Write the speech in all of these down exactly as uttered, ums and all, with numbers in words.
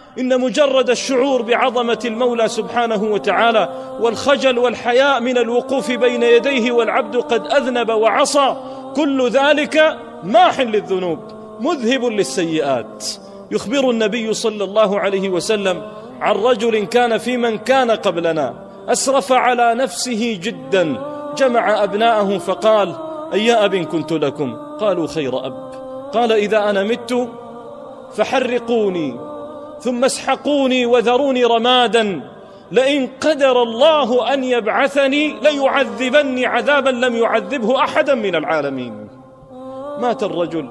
إن مجرد الشعور بعظمة المولى سبحانه وتعالى والخجل والحياء من الوقوف بين يديه والعبد قد أذنب وعصى، كل ذلك ماح للذنوب مذهب للسيئات. يخبر النبي صلى الله عليه وسلم عن رجل كان في من كان قبلنا أسرف على نفسه جدا، جمع أبناءه فقال: أي أب كنت لكم؟ قالوا: خير أب. قال: إذا أنا مت فحرقوني ثم اسحقوني وذروني رمادا، لئن قدر الله أن يبعثني ليعذبني عذابا لم يعذبه أحدا من العالمين. مات الرجل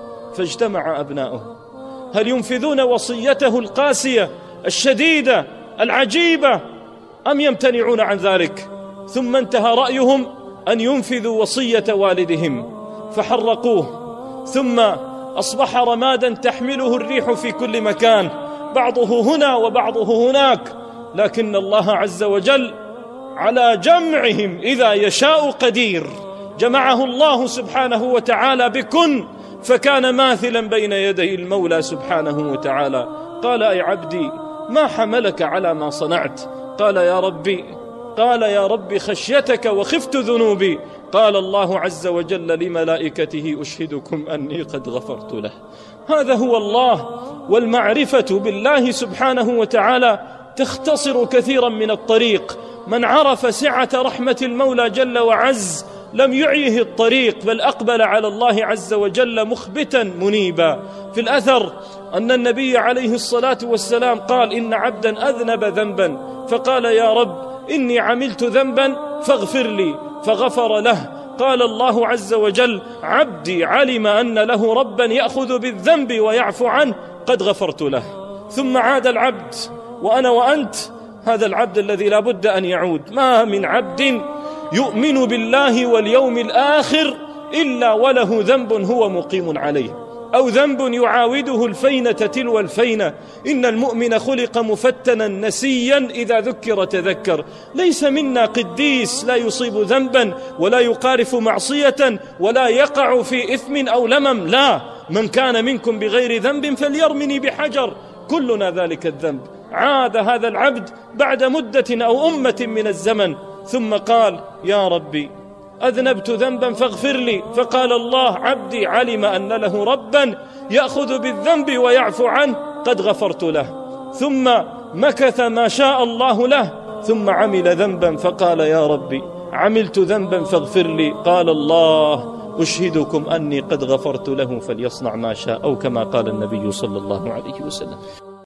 فاجتمع أبناؤه، هل ينفذون وصيته القاسية الشديدة العجيبة أم يمتنعون عن ذلك؟ ثم انتهى رأيهم أن ينفذوا وصية والدهم فحرقوه، ثم أصبح رمادا تحمله الريح في كل مكان، بعضه هنا وبعضه هناك، لكن الله عز وجل على جمعهم إذا يشاء قدير. جمعه الله سبحانه وتعالى بكن، فكان ماثلا بين يدي المولى سبحانه وتعالى. قال: أي عبدي ما حملك على ما صنعت؟ قال: يا ربي قال يا ربي خشيتك وخفت ذنوبي. قال الله عز وجل لملائكته: أشهدكم أني قد غفرت له. هذا هو الله، والمعرفة بالله سبحانه وتعالى تختصر كثيرا من الطريق. من عرف سعة رحمة المولى جل وعز لم يعيه الطريق، بل أقبل على الله عز وجل مخبتا منيبا. في الأثر أن النبي عليه الصلاة والسلام قال: إن عبدا أذنب ذنبا فقال: يا رب إني عملت ذنبا فاغفر لي، فغفر له. قال الله عز وجل: عبدي علم أن له ربا يأخذ بالذنب ويعفو عنه، قد غفرت له. ثم عاد العبد، وأنا وأنت هذا العبد الذي لا بد أن يعود. ما من عبد يؤمن بالله واليوم الآخر إلا وله ذنب هو مقيم عليه، أو ذنب يعاوده الفينة تلو الفينة. إن المؤمن خلق مفتنا نسيا، إذا ذكر تذكر. ليس منا قديس لا يصيب ذنبا ولا يقارف معصية ولا يقع في إثم أو لمم، لا، من كان منكم بغير ذنب فليرمني بحجر، كلنا ذلك الذنب. عاد هذا العبد بعد مدة أو أمة من الزمن، ثم قال: يا ربي أذنبت ذنبا فاغفر لي. فقال الله: عبدي علم أن له ربا يأخذ بالذنب ويعفو عنه، قد غفرت له. ثم مكث ما شاء الله له، ثم عمل ذنبا فقال: يا ربي عملت ذنبا فاغفر لي. قال الله: أشهدكم أني قد غفرت له فليصنع ما شاء، أو كما قال النبي صلى الله عليه وسلم.